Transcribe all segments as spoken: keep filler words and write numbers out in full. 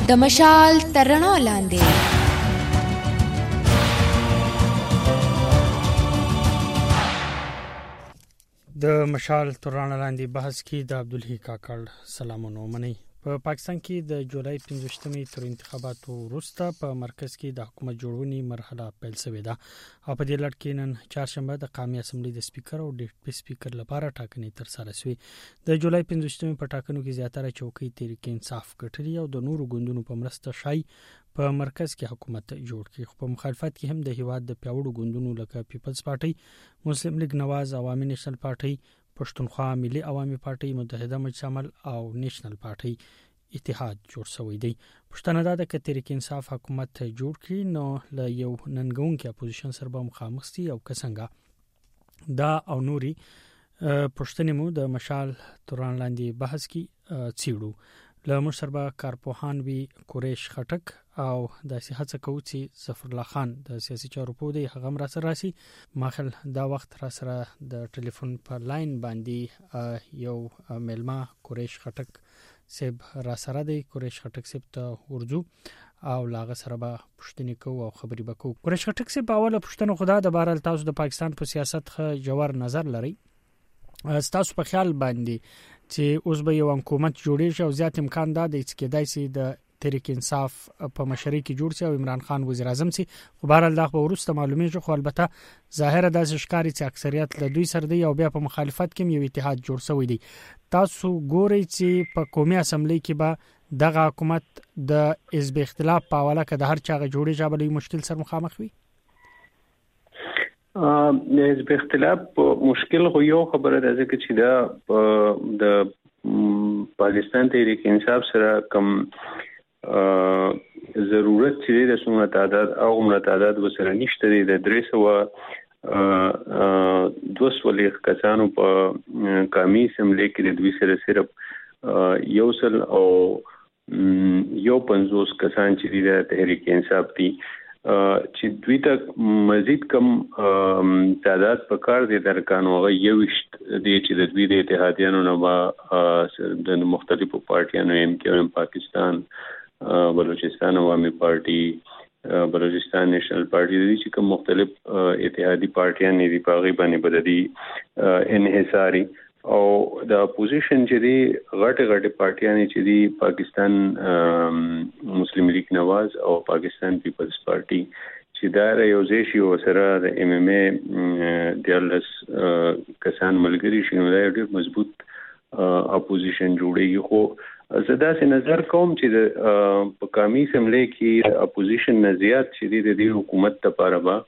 د مشال تر رڼا لاندې. د مشال تر رڼا لاندې بحث کې د عبدالحی کاکړ سلامونه منئ. په پاکستان کې د جولای پنځویشتمې تر انتخاباتو وروسته په مرکز کې د حکومت جوړونې مرحله پیل شوې ده او په دې لړ کې نن چهارشنبه د قومي اسمبلی د سپیکر او ډیپټي سپیکر لپاره ټاکنې ترسره شوې. د جولای پنځویشتمې په ټاکنو کې زیاتره چوکۍ تحریک انصاف ګټلې او د نورو ګوندونو په مرسته شای په مرکز کې حکومت جوړ کړي. خو په مخالفت کې هم د هیواد د پیاوړو ګوندونو لکه پیپلز پارټي، مسلم لیگ نواز، عوامي نیشنل پارټي، پښتونخوا ملي عوامي پارټي، متحده مجلس عمل او نیشنل پارټي اتحاد جوړ شوی دی. پښتنه دا د تحریک انصاف حکومت جوړ کړي نو له یو ننګونکي اپوزیشن سره به مخامخ سي او کسنګا دا او نوري پښتنې مو د مشال توران لاندې بحث کې چیړو. له مشربه کارپوهان وی قریش خټک او د سیاست کوچی ظفر الله خان د سیاسي چارو په دی هغه را سره راسي. ماخل دا وخت را سره د ټلیفون په لاین باندې یو ملما قریش خټک سیب را سره دی. قریش خټک سیب ته ورځو او لاغه سره به پښتنې کو او خبري بکو. قریش خټک سیب اوله پښتنو خدا د بهرال تاسو د پاکستان په سیاست خ جوړ نظر لري. تاسو په خیال باندې چې اوس به یو حکومت جوړیږي او زیات امکان دا دی چې کېدای شي د تحریک انصاف په مشرۍ کې جوړ شي او عمران خان وزیر اعظم شي. خو بهرحال دا به ورسته معلومیږي. خو البته ظاهره د ښکاری چې اکثریت له دوی سره دی او بیا په مخالفت کې یو اتحاد جوړ شوی دی. تاسو ګورئ چې په قومي اسمبلی کې به دغه حکومت د حزب اختلاف په حواله کې د هر چا جوړیږي به مشکل سره مخامخ وي. د حزب اختلاف مشکل خو یو خبره ده چې دا د پاکستان تحریک انصاف سره کم ضرورت چې د څومره تعداد او عمر تعداد وسره نشته دی. د درې سوه دوه سوه کسانو په قومي اسمبلی کې د دوی سره صرف یو سل او یو پنځوس کسان چې د تحریک انصاف دي چې دوی ته مزید کم تعداد په کار دي د ارکانو هغه یوشت دي چې د دوی د اتحادیانو نه با د مختلفو پارټیانو ایم کیو ایم پاکستان، بلوچستان عوامي پارټي، بلوچستان نیشنل پارټي دي چې کوم مختلف اتحادی پارټیان دي په غي باندې بددي انحصاري او د اپوزیشن چې دی غټ غټ پارټیان چې دی پاکستان مسلم لیگ نواز او پاکستان پیپلز پارټي چې دا یو ځای شي او سره د ایم ایم ای دیالس کسان ملګری شي نو دا ډېر مضبوط اپوزیشن جوړیږي. خو زه داسې نظر کوم چې د په قومي اسمبلی کې اپوزیشن نه زیات چې دی د دې حکومت لپاره به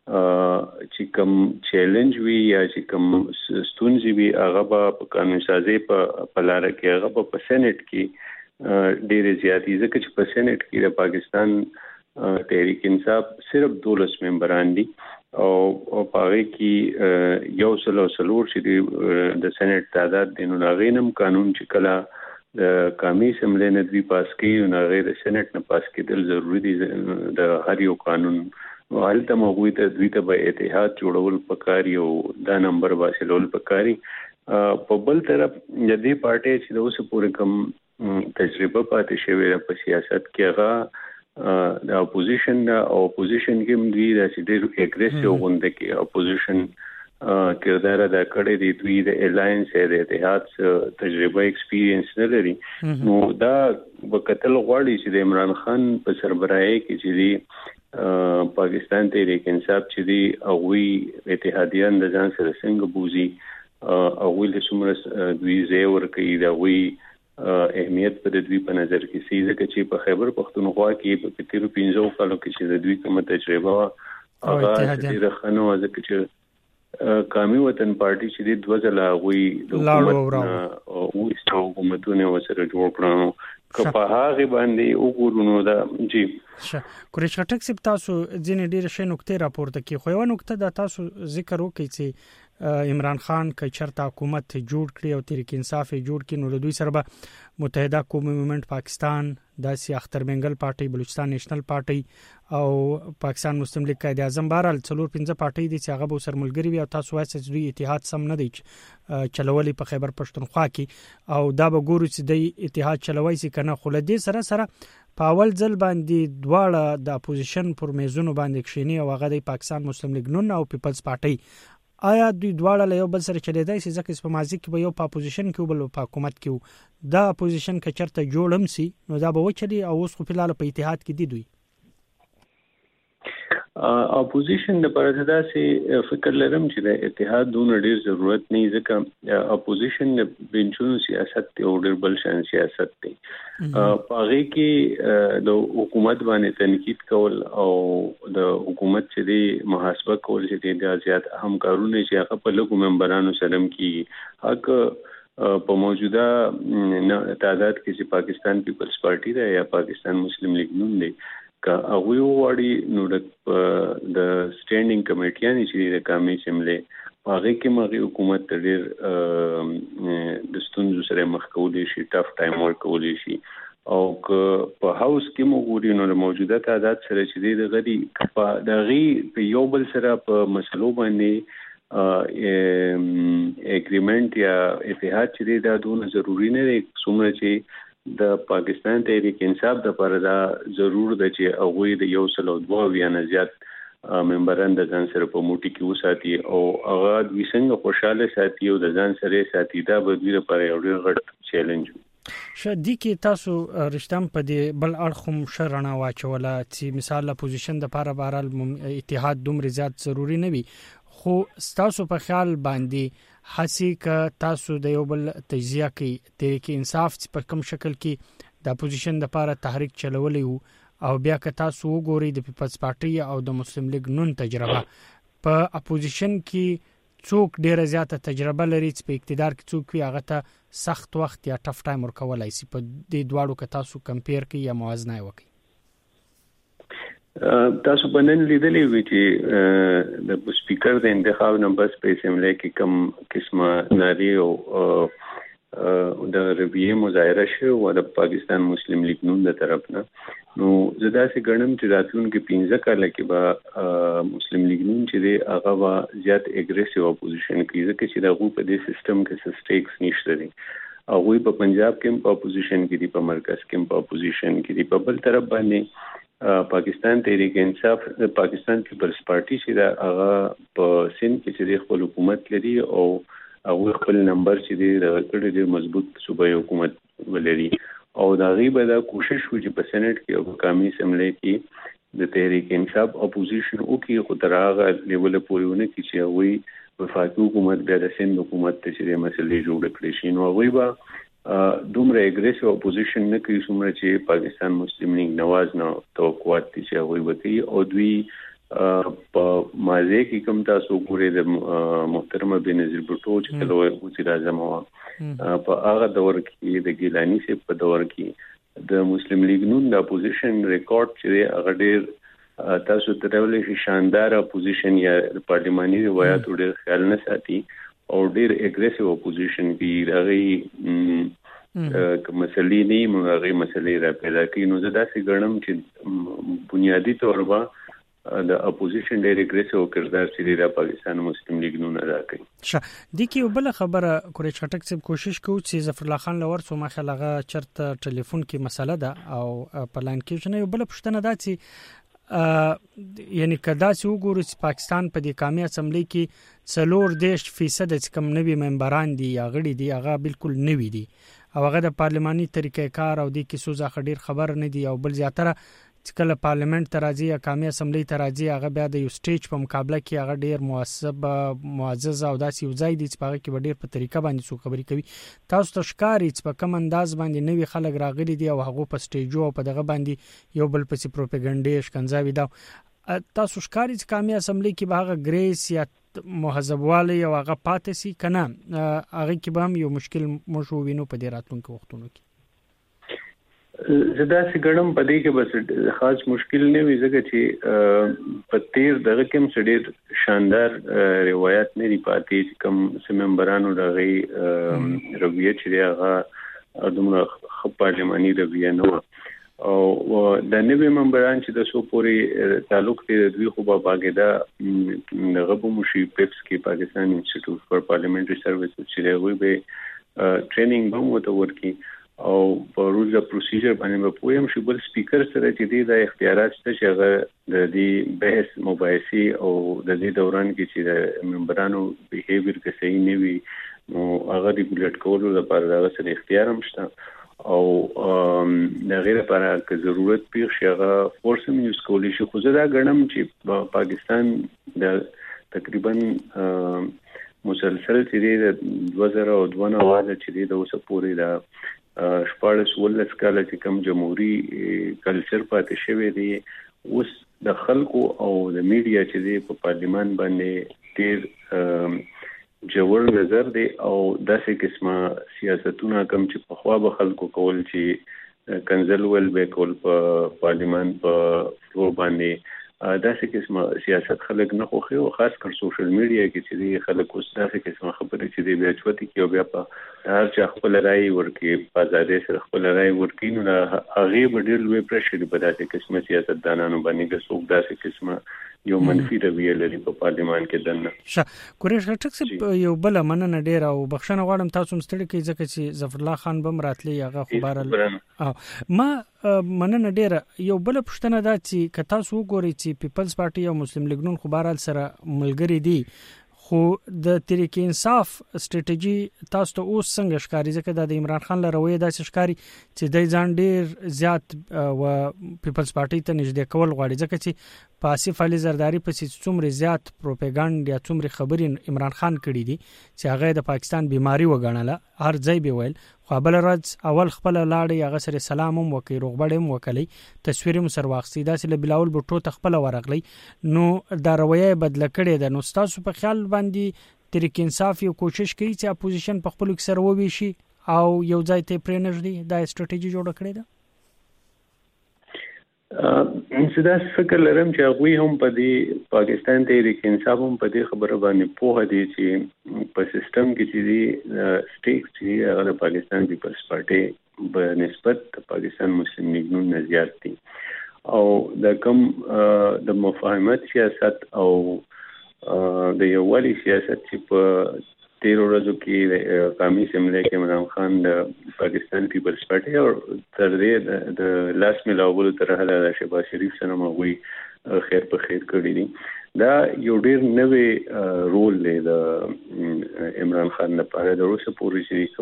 چې کوم چیلنج وی یا چې کوم ستونزې وی هغه په قانون سازي په لار کې هغه په سېنات کې ډېر زیاتی ځکه چې په سېنات کې د پاکستان تحریک انصاف صرف دولس ممبران دي او په هغه کې یو سل او سلور چې د سېنات تعداد د نوغینم قانون چې کله د قومي اسمبلی نه دوی پاس کړي نو غیر سېنات نه پاس کېدل ضروری دي. د هر یو قانون حالت موږ ته دوی ته به اتحاد جوړول پکاري او دا نمبر واسلول پکاري. په بل طرف د دې پارټي چې د اوس پورې کم تجربه پاتې شوی په سیاست کې هغه د اپوزیشن او اپوزیشن کې دوی د ډېر اګریسیو غونډه کې اپوزیشن کردار ادا کړی دی. دوی د الاینس د اتحاد تجربه ایکسپیرینس نه لري نو دا وکتل غواړي چې د عمران خان په سربراهي کې چې دی پاکستان تحریک انصاف چې دی اووی اتحادیان د ځان سره څنګه بوزي اووی له څومره دوی ځای ورکوي د اووی اهمیت په دوی په نظر کې سي ځکه چې په خیبر پښتونخوا کې په تیرو پنځو کالو کې چې د دوی کومه تجربه هغه د خنو ځکه چې قومي وطن پارټي چې د دوه ځله اووی د حکومت او استو حکومتونه وسره جوړ کړو که په هغه باندې وګورو دا جی قریش خټک سپ تاسو ځینې ډېر شې نقطې راپورته کې خو یو نقطه دا تاسو ذکر وکړئ چې عمران خان که چرته حکومت جوړ کړي او تحریک انصاف جوړ کړي نو دوی سره به متحده قومي موومېنټ پاکستان داسې اختر بنگل پارټي بلوچستان نېشنل پارټي او پاکستان مسلم لیگ قائد اعظم بهرحال څلور پنځه پارټي دي چې هغه به سر ملګری وي او تاسو وایي چې دوی اتحاد سم نه دی چلولي په خیبر پښتونخوا کې او دا به ګورو چې د اتحاد چلوي سي کنه خو لدې سره سره په اول ځل باندې دواړه د اپوزیشن پر میزونو باندې کښینی او هغه د پاکستان مسلم لیگ نون او پیپلز پارټي آیا دوی دواړه له یو بل سره چلیدای شي ځکه په ماضي کې به یو په اپوزیشن کې بل په حکومت کې دا اپوزیشن که چرته جوړم سي نو دا به وچلی او اوس خو په لاله په اتحاد کې دي دوی اپوزیشن د پاره داسې فکر لرم چې د اتحاد دونه ډیر ضرورت نه ځکه اپوزیشن بنچونو سیاست او ډیر بل شان سیاست دی پاره کې د حکومت باندې تنقید کول او د حکومت چې دی محاسبه کول چې د زیات اهم کارونه چې هغه په لګو ممبرانو سره کې حق په موجوده تعداد کې چې پاکستان پیپلز پارټي ده یا پاکستان مسلم لیگ نون دی که هغه وړي نو د سټینډینګ کمیټیانې چې د قومي اسمبلی هغه کې مغي حکومت ډېر د ستونزو سره مخ کولې شي ټاف ټایم ورکول شي او که په هاوس کې موږ نو د موجوده تعداد سره چې د غړي په دغه په یو بل سره په مسلو باندې اګریمنت یا اتحاد چې دا دونه ضروری نه دی څومره چې د پاکستان تحریک انصاف د لپاره دا ضرور ده چې هغه د یو سل او دوه یا نه زیات ممبران د ځان سره په موټي کې وساتي او هغه د څنګه خوشاله ساتي او د ځان سره ساتي دا به دوی لپاره یو ډېر غټ چیلنج شدي کې تاسو رښتام په دې بل اړخم شرنا واچوله چې مثال اپوزیشن د لپاره بهرال اتحاد دومره زیات ضروری نه وي خو تاسو په خیال باندې حسی ک تاسو د یو بل تجزیه کې تحریک انصاف په کوم شکل کې د اپوزیشن د لپاره تحریک چلولې او بیا ک تاسو وګورئ د پیپلز پارټي او د مسلم لیگ نون تجربه په اپوزیشن کې څوک ډیره زیاته تجربه لري چې په اقتدار کې څوک وي هغه ته سخت وخت یا ټف ټایم ورکولای شي په دې دواړو کې تاسو کمپیر کوي یا موازنه وکړي تاسو باندې لیدلې وی چې د سپیکر د انتخاب نمبر په اسمبلی کې کوم قسمه ناری او د ربیه مظاهره شو او د پاکستان مسلم لیگ نون د طرف نه نو زدا سي ګڼم چې راتلونکو پنځه کال کې به مسلم لیگ نون چې دی هغه وا زیات اګریسیو اپوزیشن کوي ځکه چې دغه په دې سیستم کې سټیکس نشته دي او وی په پنجاب کې په اپوزیشن کې دي په مرکز کې په اپوزیشن کې دي په بل طرف باندې پاکستان تحریک انصاف د پاکستان پیپلز پارټي چې دا هغه په سند کې چې خپل حکومت لري او هغه خپل نمبر چې دی د ډېر مضبوط صوبایي حکومت ولري او دا غیبه دا کوشش وکړي په سېنات کې او قومي اسمبلی کې د تحریک انصاف اپوزیشن او کې خو تر هغه لیول پورونه کې چې وي وفاقي حکومت بیا د سند حکومت ته چې مسلې جوړ کړي شي نو غیبه دومره اګریسیو اپوزیشن نه کوي څومره چې پاکستان مسلم لیگ نواز نه توقعات دي چې هغه وکړي او دوی په مازه کې کوم تاسو ګورئ د محترم بنظیر بوټو چې کله وزیر اعظم په هغه دور کې د ګیلانی سي په دور کې د مسلم لیگ نون د اپوزیشن ریکارډ چې هغه ډېر تاسو ته ډېر شي شاندار اپوزیشن یا پارلماني روایت ډېر خیال نه ساتي او ډېر اګریسیو اپوزیشن کې راغی کوم مسلې نه موږ مسلې را پیدا کړي نو زدا سي ګڼم چې بنیادی تور باندې د اپوزیشن ډېر اګریسیو کردار چې د پاکستان مسلم لیگ نون راکړي شه د کی بل خبره کورې چټک څه کوشش کوو چې ظفر الله خان لور سو ما خلغه چرته ټلیفون کې مسله ده او په لاین کې نه بل پښتنه ده چې یعنی کدا چې وګورو چې پاکستان په دې قومي اسمبلی کې څلور دیش فیصد چې کم نوي ممبران دي یا غړي دي هغه بالکل نوي دي او هغه د پارلماني طریقې کار او د کیسو ځخه ډیر خبر نه دي او بل زیاتره چې کله پارلیمنت ته راځي یا قومي اسمبلی ته راځي هغه بیا د یو سټیج په مقابله کې هغه ډیر موثب معزز او داسې یو ځای دي چې هغه کې ډیر په طریقه باندې څو خبرې کوي تاسو ته ښکاري چې په کوم انداز باندې نوي خلک راغلي دي او هغه په سټیجو او په دغه باندې یو بل پسې پروپاګاندا شکنځاوي دا تاسو ښکاري چې قومي اسمبلی کې به هغه ګریس یا مهذبوالی او هغه پاتې سي کنه هغه کې به هم یو مشکل مشو وینو په دې راتلونکو وختونو کې زدا سي ګړم پدې کې بس خاص مشکل نه وي ځکه چې په تیر دغه کوم څه شاندار روایت نه دی پاتې چې کوم سممبرانو دغه رویه چې هغه دومره خپ پارلماني رویه نه او د نوې ممبران چې د سو پورې تعلق دی د دوی خو په باګدا غو مشي پیپس کې پاکستان انسټیټیوټ فار پارلیمنټري سرویسز چې دوی به ټریننګ به مو ته ورکی او په رولز اف پروسیجر باندې په پویم شي بل سپیکر سره چې د اختیارات چې هغه د دې بحث مباحثي او د دې دوران کې چې د ممبرانو بیهیویر کې صحیح نه وي نو هغه ریګولیټ کولو لپاره د سره اختیار هم شته او د غیر لپاره که ضرورت پیښ شي هغه فورس هم یوز کولی شي خو زه دا ګڼم چې پاکستان د تقریبا مسلسل چې د دوه زره او دوه نوي چې د اوسه پورې د شپاړس ولس کاله چې کوم جمهوریت کلچر پاتې شوی دی اوس د خلکو او د میډیا چې دی په پارلیمان باندې ډیر جوړ نظر دی او داسې قسمه سیاستونه کوم چې په خوا به خلکو کول چې کنزل ول به کول په پارلیمان په فلور باندې داسې قسمه سیاست خلک نه خوخي او خاص کر سوشل میډیا کې چې دی خلک اوس داسې قسمه خبرې چې دی بیا چوتي کې او بیا په هر چا خپل رائے ورکي په ازادۍ سره خپل رائے ورکي نو هغه به ډېر لوی پرشر په داسې قسمه سیاست دانانو باندې چې څوک داسې قسمه یو منفي رویه لري په پارلیمان کې دنه شه قریش غټک یو بل مننه ډیر او بخښنه غواړم تاسو مستړي کې ځکه چې ظفر الله خان بم راتلی هغه خبره ما مننه ډیر یو بل پښتنه دا چې ک تاسو وګورئ چې پیپلز پارټي او مسلم لیگ نون خبرال سره ملګری دي خو د تحریک انصاف استراتیجی تاسو ته اوس څنګه ښکاری ځکه د عمران خان لروي داسې ښکاری چې د ځان ډیر زیات او پیپلز پارټي ته نږدې کول غواړي ځکه چې پاسف علي زرداری په څومره زیات پروپاګاندا یا څومره خبرې عمران خان کړي دي چې هغه د پاکستان بیماری وګڼله هر ځای به ویل خو بل ورځ اول خپل لاړې هغه سره سلام هم وکي روغبړ هم وکړي تصویر هم سر واخستي داسې له بلاول بټو تخپل ورغلی نو دا رویه بدل کړي د نو تاسو په خیال باندې تحریک انصاف یو کوشش کوي چې اپوزیشن په خپل سر ووي شي او یو ځای ته پرېنږدي دا استراتیژي جوړ کړی ده انسدا فکر لرم چې هغه هم په دې پاکستان تحریک انصاف هم په دې خبره باندې پوهه دي چې په سیستم کې چې دي سټیک چې هغه پاکستان پیپلز پارټي په نسبت پاکستان مسلم لیگ نون نه زیات دي او د کوم د مفاهمت سیاست او د یووالي سیاست چې په تیر ورځو کې قومي اسمبلی کې عمران خان د پاکستان پیپلز پارټي او تر دې د لاس ملاولو تر هغه د شهباز شریف سره موي خیر په خیر کړی دي دا یو ډیر نوې رول دی د عمران خان لپاره د روسه پوری چې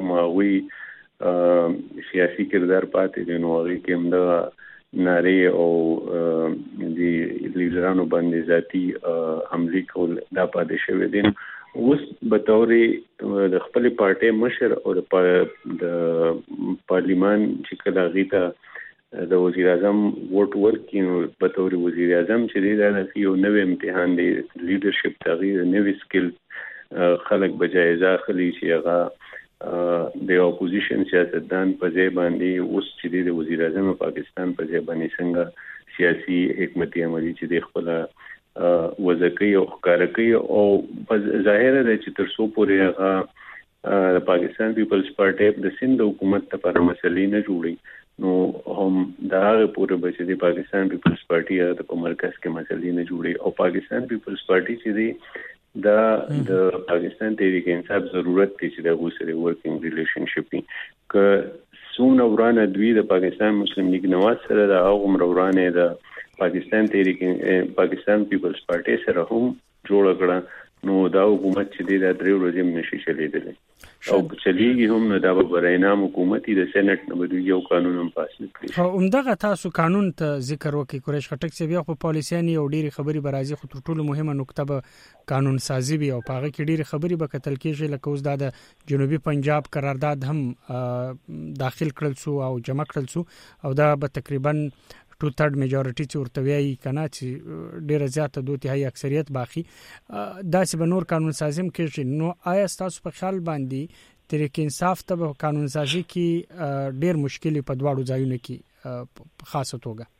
کومه سیاسي کردار پاتې دی نو هغه کې هم د ناری او د لیډرانو باندې ذاتی حمله کول دا پاتې شوی دي اوس به تورې د خپل پارټي مشر او د پارلیمان چې کله غیته د وزیر اعظم ووټ ورکینو په تورې وزیر اعظم چې دا یو نوې امتحان دی لیډرشپ تغییر نوې سکل خلک بجایزه خلی چې هغه د اپوزیشن سیاستدان په ځای باندې اوس چې د وزیر اعظم پاکستان په ځای باندې څنګه سیاسي حکمت عملی چې د خپل وزکې او ښکارکې او ظاهر ده چې تر څو پورې هغه د پاکستان پیپلز پارټي د سند حکومت لپاره مسلې نه جوړي نو هم دا هغه پورې به چې د پاکستان پیپلز پارټي د مرکز کې مسلې نه جوړي او پاکستان پیپلز پارټي چې دی دا د پاکستان تحریک انصاف ضرورت دی چې د غوسره ورکینګ ریلیشنشپ وي ک سونه ورانه دوی د پاکستان مسلم لیگ نواز سره د هغه مرورانه د پاکستان تحریک پاکستان پیپلز پارټي سره هم جوړ کړه نو دا حکومت چې د درې ورځې نشي چلیدل او چلیږي هم نو دا به برینام حکومت د سېنات نه بده یو قانون هم پاس کړي او همدغه تاسو قانون ته ذکر وکړي قریش خټک سی بیا په پالیسیاني او ډيري خبري برازي خو ټولو مهمه نقطه به قانون سازي وي او پاغه کې ډيري خبري به کتل کېږي لکه اوس د جنوبي پنجاب قرارداد هم داخل کړل سو او جمع کړل سو او دا به تقریبا ټو تھرد میجورټي چې ورته وایي کنه چې ډیره زیاته دوه تهائی اکثریت باقي دا چې به نور قانون سازم کې نو آیا تاسو په خیال باندې تحریک انصاف ته قانون سازي کې ډېر مشکل په دواړو ځایونو کې خاصه توګه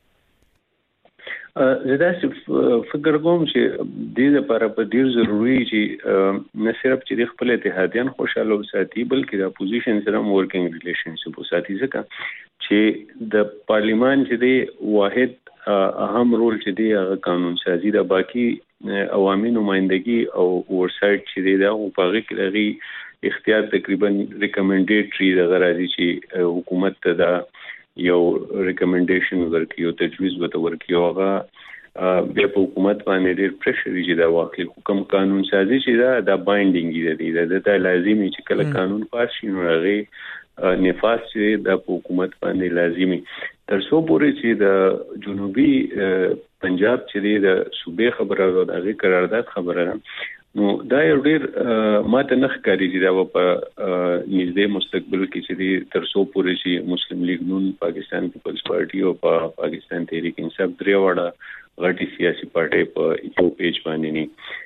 زدا فکر کوم چې د دې لپاره په ډیر ضروری چې نه صرف چې خپل اتحادیان خوشاله وساتي بلکې د اپوزیشن سره ورکینګ ریلیشنشپ وساتي ځکه چې د پارلیمان چې دی واحد اهم رول چې دی هغه قانون سازي د باقي عوامي نمائندګي او اورسایټ چې دی دا په هغه کې لري اختیار تقریبا ریکمنډیټری د غراضي چې حکومت ته دا یو ریکمنډیشن ورکړي او تجویز وته ورکړي هغه بیا په حکومت باندې ډېر پریشر چې دا واقعي حکم قانون سازي چې دا د بایندینګ دی دا د لازمي چې کله قانون پاس شي نو هغه نفاذ چې د حکومت باندې لازمي تر څو پورې چې د جنوبي پنجاب چې د صوبې خبره او د هغه قرارداد خبره نو دا یو ډېر ماته نه ښکاري چې دا په نږدې مستقبل کې چې تر څو پورې چې مسلم لیگ نون پاکستان پیپلز پارټي او په پاکستان تحریک انصاف درې وړه غټي سیاسي پارټي په یو پیج باندې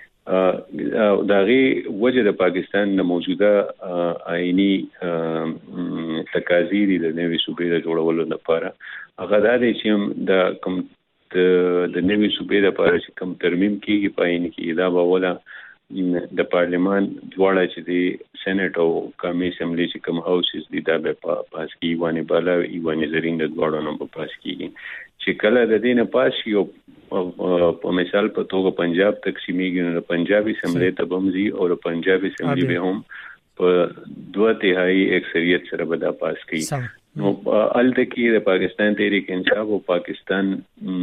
نه دا غي وجه د پاکستان د موجوده آئینی تقاضی د نوې صوبې د جوړولو لپاره هغه دا دی چې د کوم د نوې صوبې لپاره چې کوم ترمیم کیږي په آئین کې دا به ولا د پارلیمان دواړه چې دی سېنات او قومي اسمبلی چې کوم هاوسز دي دا به پاس کی وانه بالا ایوانه زرین د دواړو نه په پاس کیږي چې کله د دینه پاس یو په مثال په توګه پنجاب تقسیمېږي نو پنجابي اسمبلی ته بمزي او پنجابي اسمبلی به هم په دوه تهایی اکثریت سره به دا پاس کیږي نو الته کې د پاکستان تحریک انصاف او پاکستان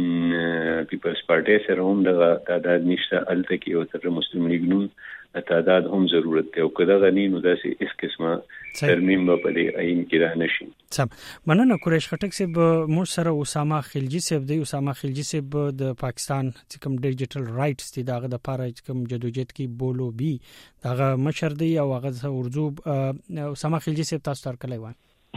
پیپلز پارټي سره هم د تعداد نشته الته کې او تر مسلم لیگ نون تعداد هم ضرورت دی او کدا غنی نو داسې اس قسمه ترمیم په دې عین کې را نشي سم مننه قریش خټک صاحب مو سره اسامه خلجی صاحب دی اسامه خلجی صاحب د پاکستان چې کوم ډیجیټل رائټس دي دغه د پاره چې کوم جدوجہد کې بولو بي دغه مشر دی او هغه اردو اسامه خلجی صاحب تاسو تر کله وای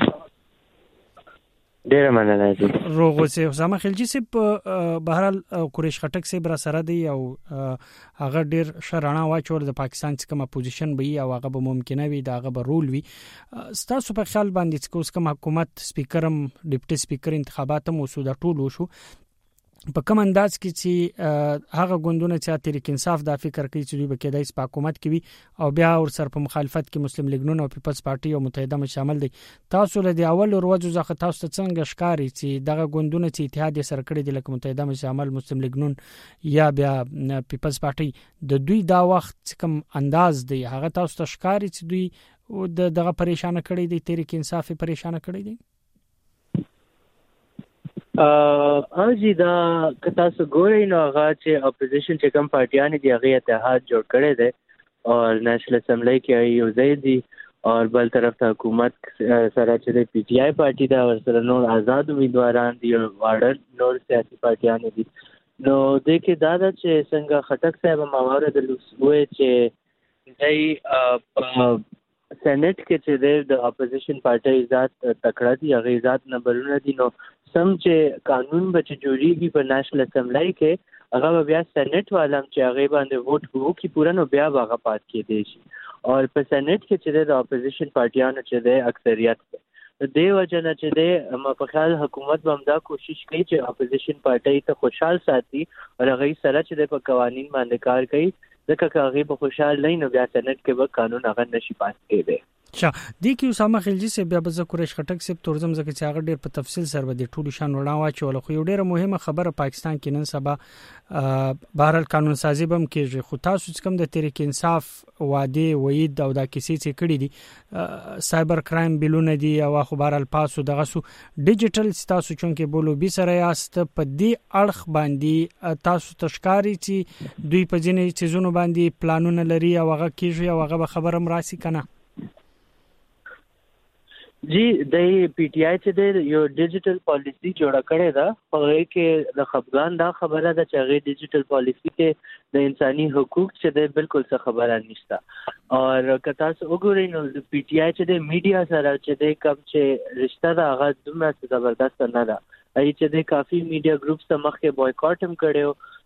ډیر مننه روغو سه اسامه خلجی صاحب بهرال قریش خټک صاحب را سره دی او هغه ډیر شرانه واچول د پاکستان څخه کوم پوزیشن به او هغه به ممکنه وي دا هغه به رول وي ستاسو په خیال باندې چې اوس کوم حکومت سپیکرم ډیپټي سپیکر انتخابات مو سودا ټول وشو په کوم انداز کې چې هغه غوندونه چې تحریک انصاف دا فکر کوي چې دوی به کېدای شي په حکومت کې وي او بیا ور سره په مخالفت کې مسلم لیگ نون او پیپلز پارټي او متحده مې شامل دي تاسو له دی اول ورځو ځخه تاسو څنګه ښکاری چې دغه غوندونه چې اتحاد سره کړی دي لکه متحده مې شامل مسلم لیگ نون یا بیا پیپلز پارټي د دوی دا وخت کوم انداز دی هغه تاسو ته ښکاری چې دوی دغه پریشان کړی دي تحریک انصاف پریشان کړی دي ا اوجی دا کتا سو ګورې نو هغه چې اپوزیشن چې کوم پارټیان دي هغه اتحاد جوړ کړي دي او نېشنل اسمبلی کې یو ځای دي او بل طرف ته حکومت سره چې پی ټی آی پارټي دا ورسره نور آزاد امیدواران دي او وارډر نور سیاسي پارټیان دي نو د کې دا چې څنګه خټک صاحب ماوره د لوسوي چې دای سېنات کې چې د اپوزیشن پارټي ذات تکړه دي هغه ذات نمبرونه دي نو سم چې قانون به چې جوړیږي په نېشنل اسمبلی کې هغه بیا سېنات والم چې هغه باندې ووټ وو کی پورا نو بیا هغه پات کې دی شي او په سېنات کې چې د اپوزیشن پارټیانو چې د اکثریت دی وجنه چې د مفخال حکومت بمدا کوشش کوي چې اپوزیشن پارټي ته خوشحال ساتي او هغه سره چې د قوانين باندې کار کوي ځکه هغه په خوشحال نه نو بیا سېنات کې به قانون هغه نشي پاس کېږي چا د کی اسامه خلجی سے بیا بز قریش خټک سے تورزم زکه چې هغه ډیر په تفصیل سره به د ټولو شان وړاندې واچول خو یو ډیره مهمه خبره پاکستان کې نن سبا بهرال قانون سازي بم کې خو تاسو کوم د تحریک انصاف وعده وعید او د کیسې چې کړی دي سایبر کرایم بلونه دي او خو بهرال پاسو دغه سو ډیجیټل تاسو چونکه بولو بي سره یاست په دې اړخ باندې تاسو تشکاری چې دوی په ځینې چیزونو باندې پلانونه لري او هغه کیږي او هغه خبرم راسي کنه جی د پی ټی آی چې د یو ډیجیټل پالیسی جوړه کړې ده هغه کې د خپګان دا خبره ده چې هغه ډیجیټل پالیسی کې د انساني حقوق چې د بالکل څه خبره نشته او کتا څو وګورئ نو د پی ټی آی چې د میډیا سره چې د کم چې رشتہ دا هغه دومره زبردست نه ده ای چې د کافي میډیا ګروپس ته مخکې بایکاټ هم کړو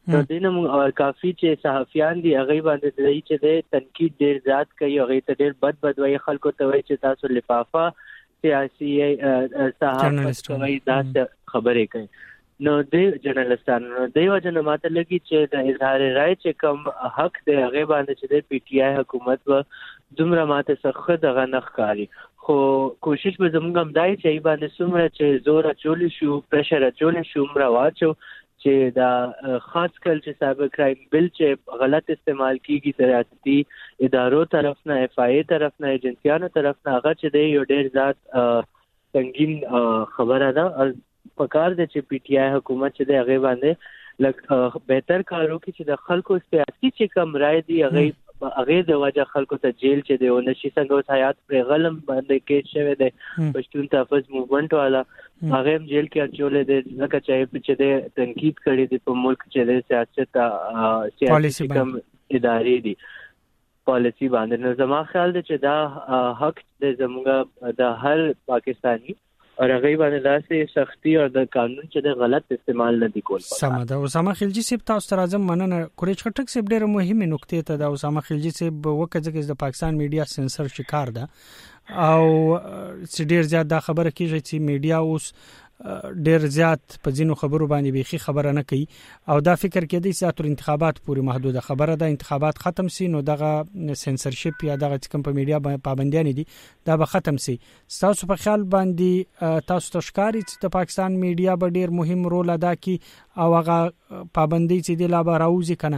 نو دینم کافي چې صحافیان دي هغه باندې د چې د تنقید ډیر زیات کوي هغه ته ډیر بد بد وایي خلکو ته وایي چې تاسو لفافه سیاسي صحافت کوي دا خبرې کوي نو د جرنالستانو نو د وجه نه ماته لګي چې د اظهار رائے چې کوم حق دی هغه باندې چې د پی ټی آی حکومت و دومره ماته څخه دغه نه ښکاري خو کوشش به زموږ هم دای چې باندې څومره چې زور اچول شو پرشر اچول شو مرا واچو چې دا خاص کل چې سایبر کرائم بل چې غلط استعمال کیږي د ریاستي ادارو طرف نه اف آی ای طرف نه ایجنسیانو طرف نه هغه چې دی یو ډیر ذات سنگین خبره ده او پکار د چې پی ټی آی حکومت چې دی هغه باندې لکه بهتر کارو کې چې د خلکو سیاسي چې کم رائے دی هغه هغه د وجه خلکو ته جیل چې دی او نشي څنګه اوس حیات پر غلم باندې کې شوی دی پښتون تحفظ موومېنټ والا هغه هم جیل کې اچولې دی لکه چې چې د تنقید کړي دی په ملک چې د سیاست سیاسي کم ادارې دي پالیسی باندې نو زما خیال دی چې دا حق د زموږ د هر پاکستانی اور هغه باندې داسې سختی او د قانون چې د غلط استعمال نه دی کول سم ده اسامه خلجی صاحب تاسو ته راځم مننه کوریج خټک صاحب ډېر مهمه نقطه ته د اسامه خلجی صاحب وکړه چې د پاکستان میډیا سنسر شکار ده او چې ډېر زیات دا خبره کیږي چې میډیا اوس ډېر زیات په ځینو خبرو باندې بيخي خبره نه کوي او دا فکر کېدی چې تر انتخابات پورې محدوده خبره ده انتخابات ختم سي نو دغه سنسرشپ یا دغه کوم په میډیا پابندیان دي دا به ختم سي تاسو په خیال باندې تاسو ته ښکاري چې د پاکستان میډیا به ډېر مهم رول ادا کوي او هغه پابندي چې د لا به راوځي کنه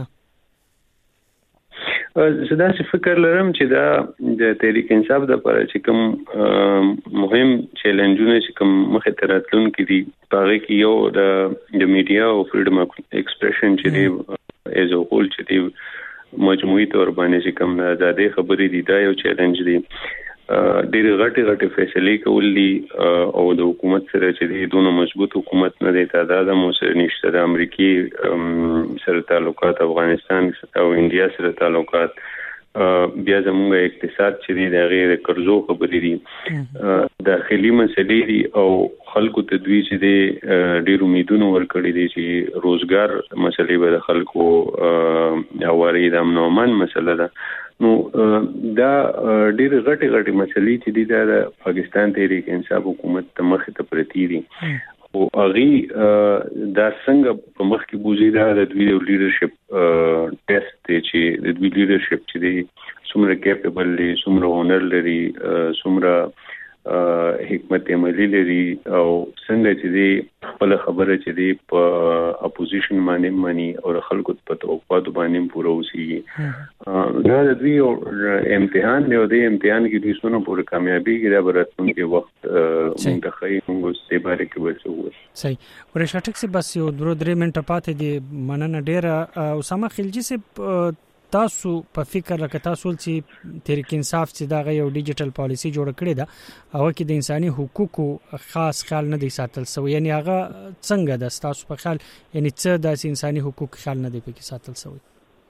زه دا فکر لرم چې دا د تحریک انصاف د لپاره چې کوم مهم چیلنجونه چې کوم مخه ته راتلونکي دي هغه کې یو د میډیا او فریډم اف ایکسپریشن چې دی ایز ا هول چې دی مجموعي تور باندې چې کوم آزادۍ خبرې دي دا یو چیلنج دی ډېر غټي غټي فیصلې کولې او د حکومت سره چې دی دونه مضبوط حکومت نه دی تعداد مو سره نشته د امریکای سره تعلقات افغانستان او انډیا سره تعلقات بیا زموږ اقتصاد چې دی د غیر قرضو خبرې دي داخلي مسلې دي او خلکو ته دوی چې دی ډېر امیدونه ورکړي دي چې روزګار مسلې به د خلکو او وری د امن او امان مسله ده نو دا ډېر غټي غټي مسلې چې دي د پاکستان تحریک انصاف حکومت ته مخ ته پرتی دي او اغي دا څنګه په مخ کې بوزي دا د دوی لیډرشپ ټیسټ چې د دوی لیډرشپ چې دی څومره کیپبل دي څومره هنر لري څومره حکمت عملی لري او څنګه چې دی خپل خبره چې دی په اپوزیشن باندې مانی او خلکو په توقعات باندې پوره وسی دا د دوی امتحان دی او د امتحان کې دوی څونه پوره کامیابی کې دا براتونکو وخت منتخبي موږ استعمال کې وڅو صحیح ورشټک سي بس یو درو درې منټه پاتې دي مننه ډېر اسامه خلجی سي تاسو په فکر لکه تاسو چې تحریک انصاف چې دا یو ډیجیټل پالیسی جوړ کړی دا او کې د انساني حقوقو خاص خیال نه دی ساتل سو یعنی هغه څنګه د تاسو په خیال یعنی څه د انساني حقوق خیال نه دی پکې ساتل سو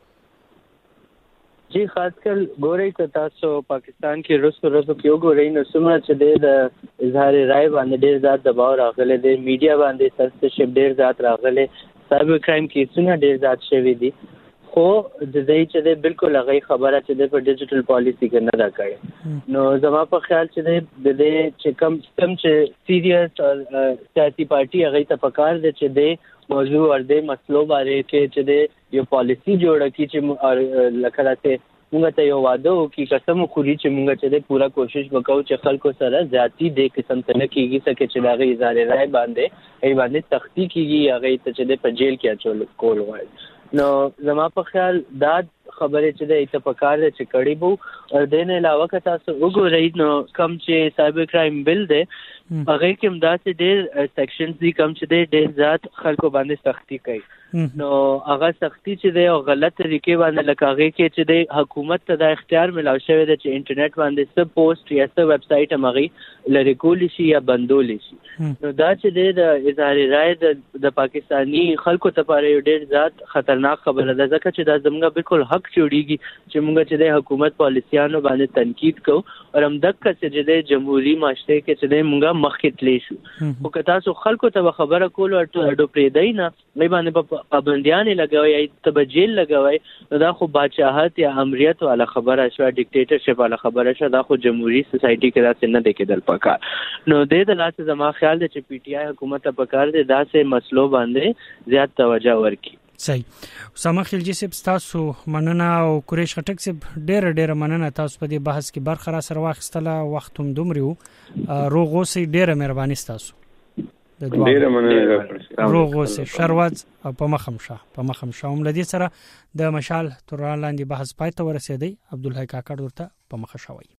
جی خاص کل ګورئ ته تاسو پاکستان کې روسو روسو کې وګورئ نو څومره چې د اظهار رائے باندې ډېر زیات دباو راغلی دی میډیا باندې سنسرشپ ډېر زیات راغلی سایبر کرائم کیسونه ډېر زیات شوي دي خو د دې چې د بالکل هغه خبره چې د په ډیجیټل پالیسی کې نه دا کړي نو زما په خیال چې د دې چې کم سم چې سیریس او سیاسي پارټي هغه ته پکار دي چې د موضوع او د مسلو باندې کې چې د یو پالیسی جوړه کی چې لکه راته موږ ته یو وعده وکړي قسم خوري چې موږ چې د پورا کوشش وکاو چې خلکو سره ذاتی د قسم ته نه کیږي چې چې دا غي اظهار رائے باندې ای باندې سختی کیږي هغه ته چې په جیل کې اچول کول وای نو زما په خیال دا خبره چې د اتفاقار چې کړي بو او دین علاوه که تاسو وګورئ نو کم چې سایبر کرائم بل دی هغه کې امداسې ډېر سیکشنز دي کم چې د ډېر ذات خلکو باندې سختی کوي نو هغه سختی چې دی او غلط طریقې باندې لکه هغه کې چې د حکومت ته د اختیار ملاو شوی دی چې انټرنیټ باندې څه پوسټ یا څه ویب سایټ هغه لری کولی شي یا بندول شي نو دا چې د اظهار رائے د پاکستانی خلکو ته لپاره ډېر ذات خطرناک خبره ده ځکه چې دا زموږ بالکل حق شک جوړیږي چې موږ چې د حکومت پالیسیانو باندې تنقید کوو او هم دغه چې د جمهوریت معاشره کې چې د موږ مخکې تللی شو او که تاسو خلکو ته خبره کول او اډو پرېدای نه مې باندې پابندیان لګوي یا تبجیل لګوي نو دا خو بادشاہت یا امریت والا خبره شو ډیکټیټرشپ والا خبره شو دا خو جمهوریت سوسایټي کې دا څنګه د کېدل پکار نو د دې لاسه زما خیال دی چې پی ټی آی حکومت په کار دی دا سه مسلو باندې زیات توجه ورکړي. صحیح. اسامه خلجی صاحب تاسو مننه او قریش خټک صاحب ډېر ډېر مننه تاسو په دې بحث کې برخه را سره واخیستله وخت هم دومره روغ اوسئ ډېره مهرباني ستاسو. ډېر مننه روغ اوسئ شروات په مخم شه په مخم شه هم لدی سره د مشال توران لاندې بحث پای ته ورسېدی عبدالحی کاکړ ورته په مخه شوی.